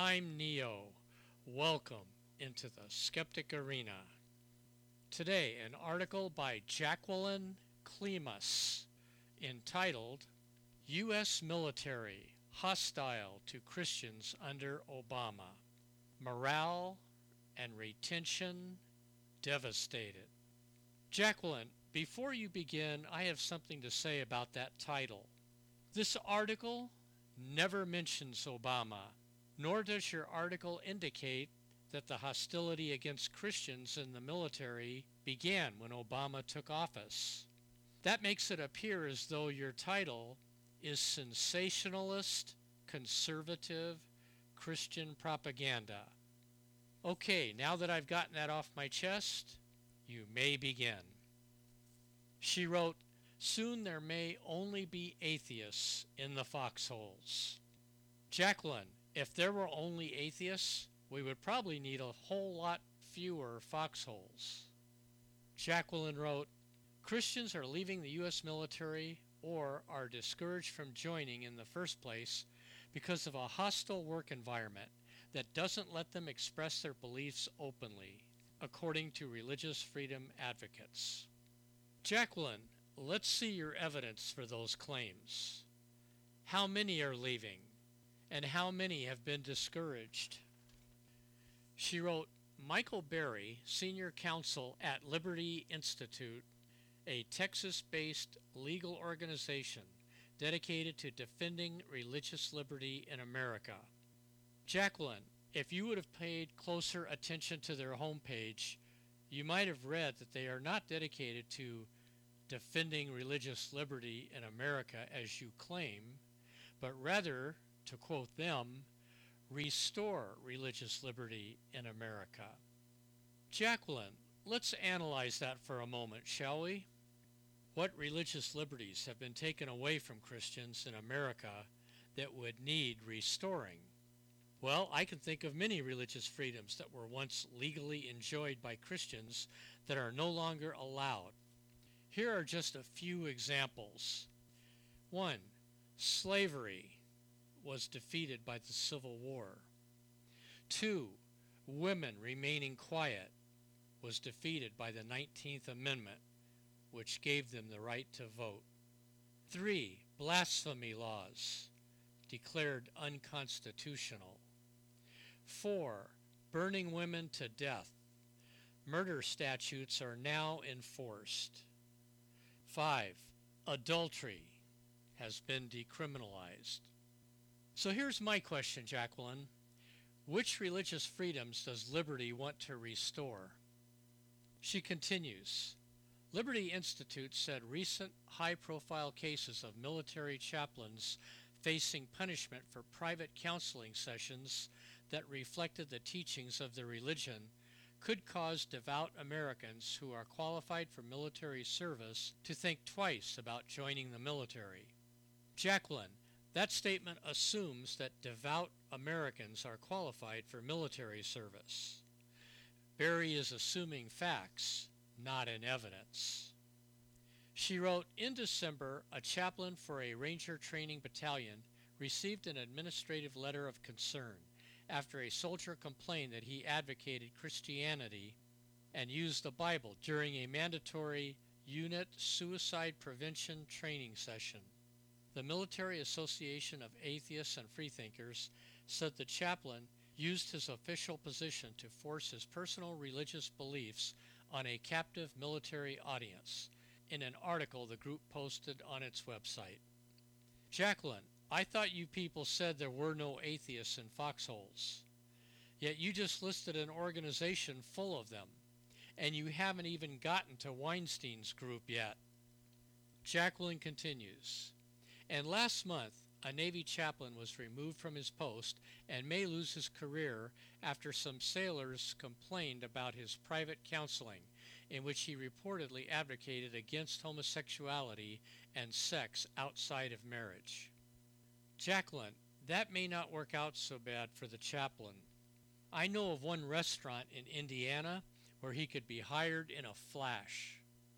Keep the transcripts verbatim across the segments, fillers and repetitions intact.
I'm Neo. Welcome into the Skeptic Arena. Today, an article by Jacqueline Klimas entitled U S Military Hostile to Christians Under Obama. Morale and Retention Devastated. Jacqueline, before you begin, I have something to say about that title. This article never mentions Obama, nor does your article indicate that the hostility against Christians in the military began when Obama took office. That makes it appear as though your title is sensationalist, conservative, Christian propaganda. Okay, now that I've gotten that off my chest, you may begin. She wrote, "Soon there may only be atheists in the foxholes." Jacqueline, if there were only atheists, we would probably need a whole lot fewer foxholes. Jacqueline wrote, "Christians are leaving the U S military or are discouraged from joining in the first place because of a hostile work environment that doesn't let them express their beliefs openly, according to religious freedom advocates." Jacqueline, let's see your evidence for those claims. How many are leaving, and how many have been discouraged? She wrote, "Michael Berry, senior counsel at Liberty Institute, a Texas-based legal organization dedicated to defending religious liberty in America." Jacqueline, if you would have paid closer attention to their homepage, you might have read that they are not dedicated to defending religious liberty in America as you claim, but rather, to quote them, restore religious liberty in America. Jacqueline, let's analyze that for a moment, shall we? What religious liberties have been taken away from Christians in America that would need restoring? Well, I can think of many religious freedoms that were once legally enjoyed by Christians that are no longer allowed. Here are just a few examples. One, slavery was defeated by the Civil War. Two, women remaining quiet was defeated by the nineteenth Amendment, which gave them the right to vote. Three, blasphemy laws declared unconstitutional. Four, burning women to death. Murder statutes are now enforced. Five, adultery has been decriminalized. So here's my question, Jacqueline. Which religious freedoms does Liberty want to restore? She continues, Liberty Institute said recent high-profile cases of military chaplains facing punishment for private counseling sessions that reflected the teachings of their religion could cause devout Americans who are qualified for military service to think twice about joining the military. Jacqueline, that statement assumes that devout Americans are qualified for military service. Berry is assuming facts, not in evidence. She wrote, in December, a chaplain for a Ranger training battalion received an administrative letter of concern after a soldier complained that he advocated Christianity and used the Bible during a mandatory unit suicide prevention training session. The Military Association of Atheists and Freethinkers said the chaplain used his official position to force his personal religious beliefs on a captive military audience, in an article the group posted on its website. Jacqueline, I thought you people said there were no atheists in foxholes. Yet you just listed an organization full of them, and you haven't even gotten to Weinstein's group yet. Jacqueline continues, and last month, a Navy chaplain was removed from his post and may lose his career after some sailors complained about his private counseling, in which he reportedly advocated against homosexuality and sex outside of marriage. Jacqueline, that may not work out so bad for the chaplain. I know of one restaurant in Indiana where he could be hired in a flash.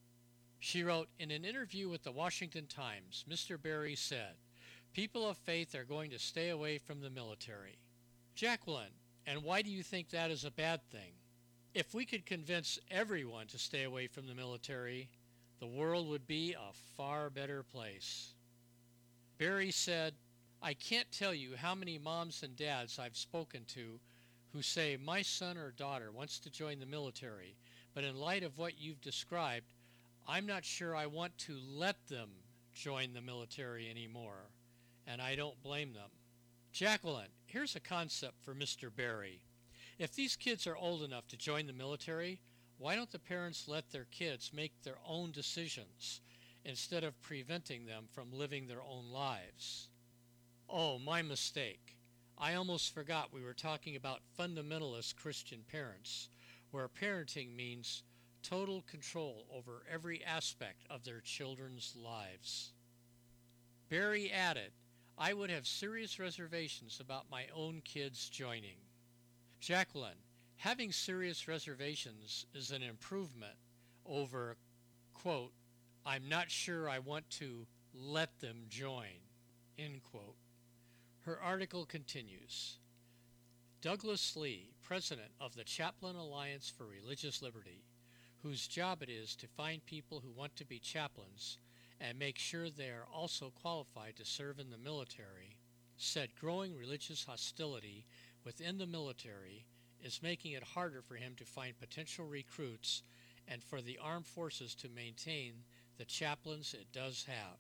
She wrote, in an interview with the Washington Times, Mister Berry said, people of faith are going to stay away from the military. Jacqueline, and why do you think that is a bad thing? If we could convince everyone to stay away from the military, the world would be a far better place. Barry said, I can't tell you how many moms and dads I've spoken to who say my son or daughter wants to join the military, but in light of what you've described, I'm not sure I want to let them join the military anymore, and I don't blame them. Jacqueline, here's a concept for Mister Barry. If these kids are old enough to join the military, why don't the parents let their kids make their own decisions instead of preventing them from living their own lives? Oh, my mistake. I almost forgot we were talking about fundamentalist Christian parents, where parenting means total control over every aspect of their children's lives. Barry added, I would have serious reservations about my own kids joining. Jacqueline, having serious reservations is an improvement over, quote, I'm not sure I want to let them join, end quote. Her article continues. Douglas Lee, president of the Chaplain Alliance for Religious Liberty, whose job it is to find people who want to be chaplains and make sure they are also qualified to serve in the military, said growing religious hostility within the military is making it harder for him to find potential recruits and for the armed forces to maintain the chaplains it does have.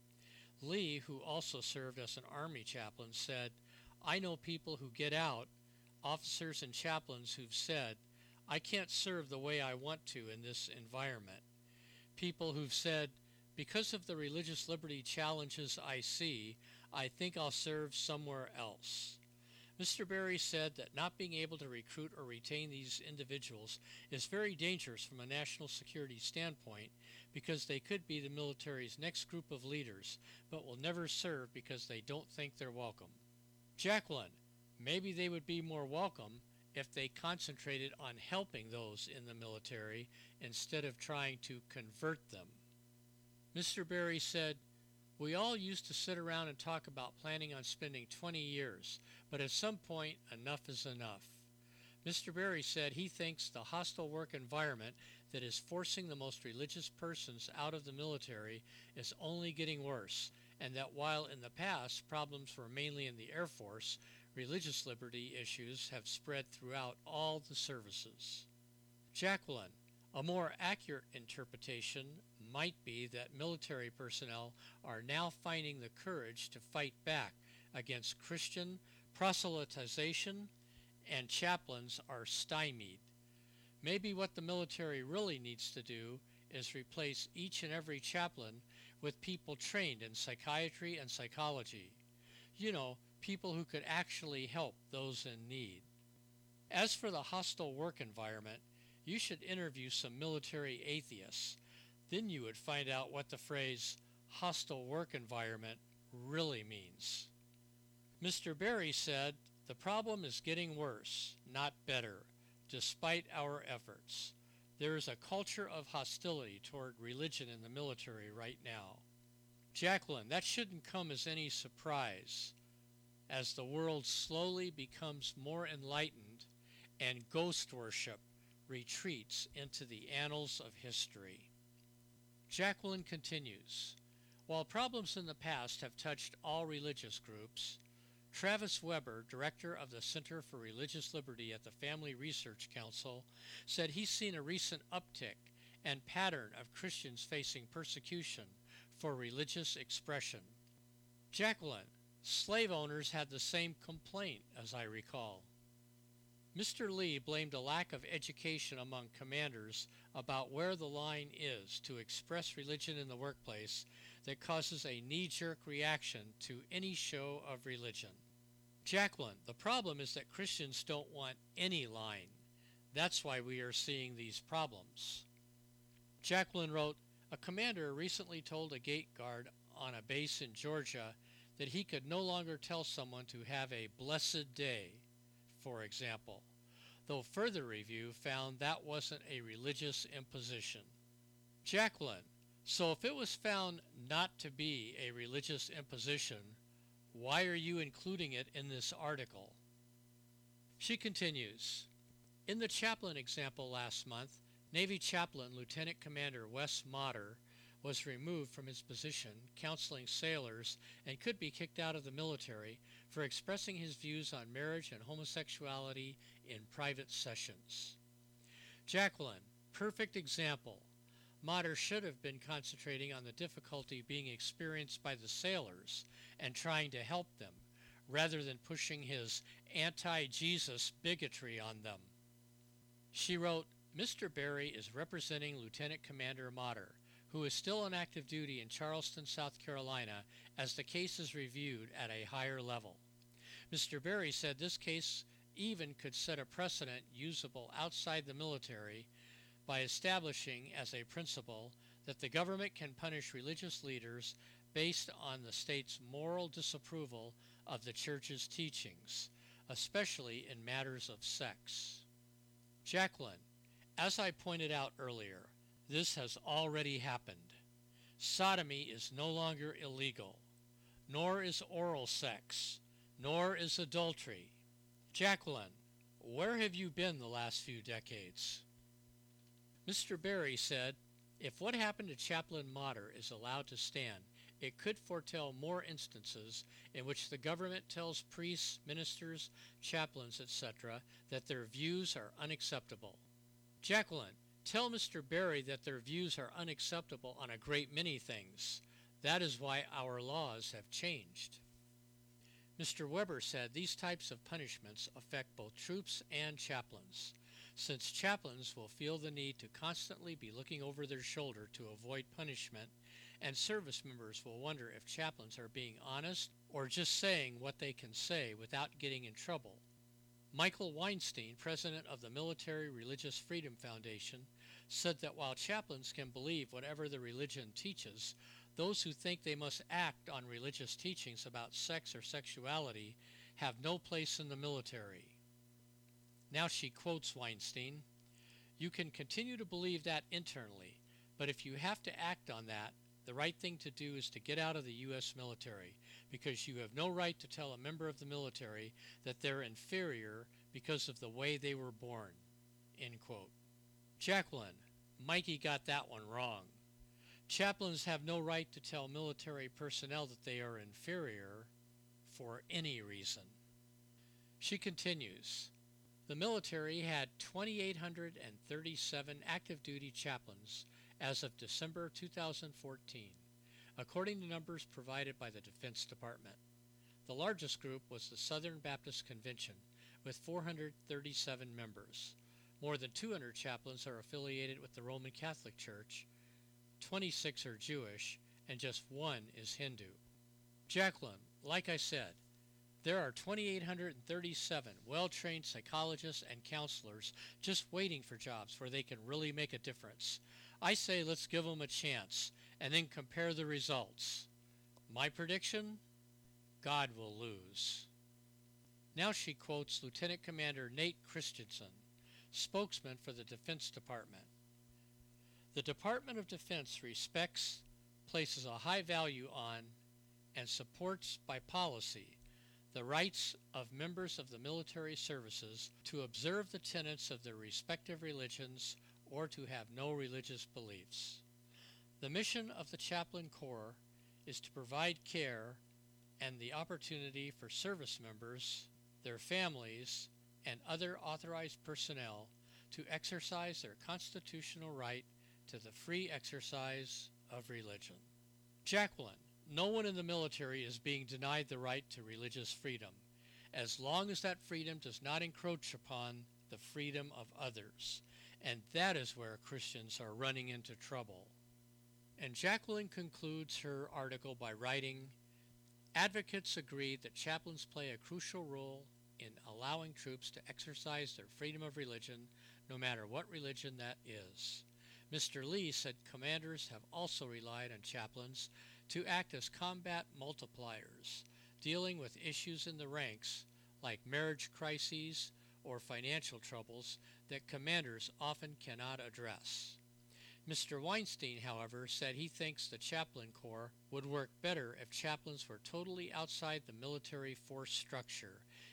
Lee, who also served as an Army chaplain, said, I know people who get out, officers and chaplains who've said, I can't serve the way I want to in this environment. People who've said, because of the religious liberty challenges I see, I think I'll serve somewhere else. Mister Barry said that not being able to recruit or retain these individuals is very dangerous from a national security standpoint because they could be the military's next group of leaders, but will never serve because they don't think they're welcome. Jacqueline, maybe they would be more welcome if they concentrated on helping those in the military instead of trying to convert them. Mister Barry said, we all used to sit around and talk about planning on spending twenty years, but at some point, enough is enough. Mister Barry said he thinks the hostile work environment that is forcing the most religious persons out of the military is only getting worse, and that while in the past problems were mainly in the Air Force, religious liberty issues have spread throughout all the services. Jacqueline, a more accurate interpretation might be that military personnel are now finding the courage to fight back against Christian proselytization, and chaplains are stymied. Maybe what the military really needs to do is replace each and every chaplain with people trained in psychiatry and psychology. You know, people who could actually help those in need. As for the hostile work environment, you should interview some military atheists. Then you would find out what the phrase hostile work environment really means. Mister Barry said, the problem is getting worse, not better, despite our efforts. There is a culture of hostility toward religion in the military right now. Jacqueline, that shouldn't come as any surprise, as the world slowly becomes more enlightened and ghost worship retreats into the annals of history. Jacqueline continues, while problems in the past have touched all religious groups, Travis Weber, director of the Center for Religious Liberty at the Family Research Council, said he's seen a recent uptick and pattern of Christians facing persecution for religious expression. Jacqueline, slave owners had the same complaint, as I recall. Mister Lee blamed a lack of education among commanders about where the line is to express religion in the workplace that causes a knee-jerk reaction to any show of religion. Jacqueline, the problem is that Christians don't want any line. That's why we are seeing these problems. Jacqueline wrote, a commander recently told a gate guard on a base in Georgia that he could no longer tell someone to have a blessed day, for example, though further review found that wasn't a religious imposition. Jacqueline, so if it was found not to be a religious imposition, why are you including it in this article? She continues, in the chaplain example last month, Navy Chaplain Lieutenant Commander Wes Motter was removed from his position counseling sailors and could be kicked out of the military for expressing his views on marriage and homosexuality in private sessions. Jacqueline, perfect example. Motter should have been concentrating on the difficulty being experienced by the sailors and trying to help them, rather than pushing his anti-Jesus bigotry on them. She wrote, Mister Berry is representing Lieutenant Commander Motter, who is still on active duty in Charleston, South Carolina, as the case is reviewed at a higher level. Mister Berry said this case even could set a precedent usable outside the military by establishing as a principle that the government can punish religious leaders based on the state's moral disapproval of the church's teachings, especially in matters of sex. Jacqueline, as I pointed out earlier, this has already happened. Sodomy is no longer illegal, nor is oral sex, nor is adultery. Jacqueline, where have you been the last few decades? Mister Berry said, if what happened to Chaplain Motter is allowed to stand, it could foretell more instances in which the government tells priests, ministers, chaplains, et cetera that their views are unacceptable. Jacqueline, tell Mister Berry that their views are unacceptable on a great many things. That is why our laws have changed. Mister Weber said these types of punishments affect both troops and chaplains, since chaplains will feel the need to constantly be looking over their shoulder to avoid punishment, and service members will wonder if chaplains are being honest or just saying what they can say without getting in trouble. Michael Weinstein, president of the Military Religious Freedom Foundation, said that while chaplains can believe whatever the religion teaches, those who think they must act on religious teachings about sex or sexuality have no place in the military. Now she quotes Weinstein, you can continue to believe that internally, but if you have to act on that, the right thing to do is to get out of the U S military, because you have no right to tell a member of the military that they're inferior because of the way they were born. End quote. Jacqueline, Mikey got that one wrong. Chaplains have no right to tell military personnel that they are inferior for any reason. She continues, the military had two thousand eight hundred thirty-seven active duty chaplains as of December two thousand fourteen, according to numbers provided by the Defense Department. The largest group was the Southern Baptist Convention, with four hundred thirty-seven members. More than two hundred chaplains are affiliated with the Roman Catholic Church, twenty-six are Jewish, and just one is Hindu. Jacqueline, like I said, there are two thousand eight hundred thirty-seven well-trained psychologists and counselors just waiting for jobs where they can really make a difference. I say let's give them a chance and then compare the results. My prediction? God will lose. Now she quotes Lieutenant Commander Nate Christensen, spokesman for the Defense Department. The Department of Defense respects, places a high value on, and supports by policy the rights of members of the military services to observe the tenets of their respective religions or to have no religious beliefs. The mission of the Chaplain Corps is to provide care and the opportunity for service members, their families, and other authorized personnel to exercise their constitutional right to the free exercise of religion. Jacqueline, no one in the military is being denied the right to religious freedom, as long as that freedom does not encroach upon the freedom of others. And that is where Christians are running into trouble. And Jacqueline concludes her article by writing, advocates agree that chaplains play a crucial role in allowing troops to exercise their freedom of religion, no matter what religion that is. Mister Lee said commanders have also relied on chaplains to act as combat multipliers, dealing with issues in the ranks like marriage crises or financial troubles that commanders often cannot address. Mister Weinstein, however, said he thinks the Chaplain Corps would work better if chaplains were totally outside the military force structure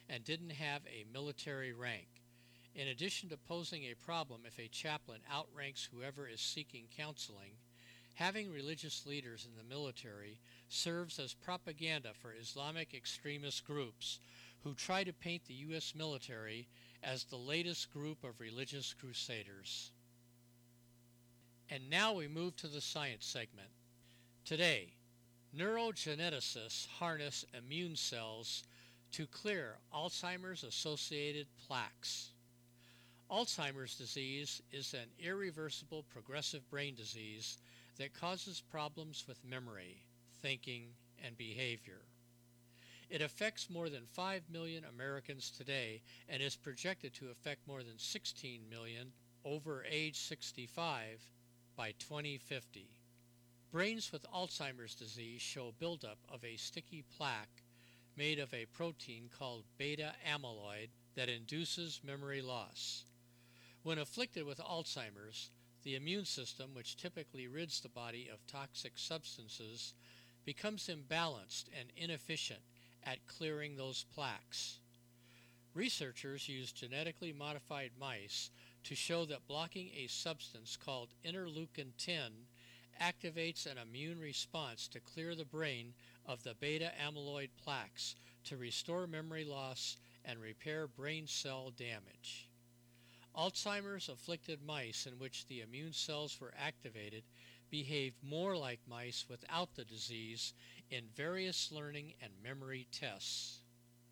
and didn't have a military rank. In addition to posing a problem if a chaplain outranks whoever is seeking counseling, having religious leaders in the military serves as propaganda for Islamic extremist groups who try to paint the U S military as the latest group of religious crusaders. And now we move to the science segment. Today, neurogeneticists harness immune cells to clear Alzheimer's-associated plaques. Alzheimer's disease is an irreversible progressive brain disease that causes problems with memory, thinking, and behavior. It affects more than five million Americans today and is projected to affect more than sixteen million over age sixty-five by twenty fifty. Brains with Alzheimer's disease show buildup of a sticky plaque made of a protein called beta amyloid that induces memory loss. When afflicted with Alzheimer's, the immune system, which typically rids the body of toxic substances, becomes imbalanced and inefficient at clearing those plaques. Researchers used genetically modified mice to show that blocking a substance called interleukin ten activates an immune response to clear the brain of the beta amyloid plaques to restore memory loss and repair brain cell damage. Alzheimer's afflicted mice in which the immune cells were activated behaved more like mice without the disease in various learning and memory tests.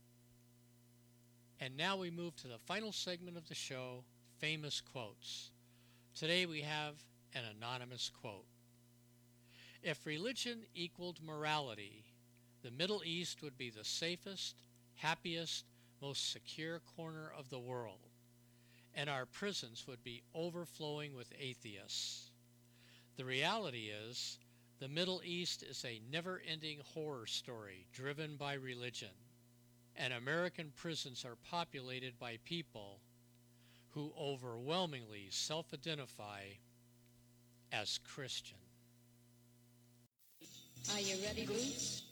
And now we move to the final segment of the show, Famous Quotes. Today we have an anonymous quote. If religion equaled morality, the Middle East would be the safest, happiest, most secure corner of the world, and our prisons would be overflowing with atheists. The reality is, the Middle East is a never-ending horror story driven by religion, and American prisons are populated by people who overwhelmingly self-identify as Christian. Are you ready, Bruce?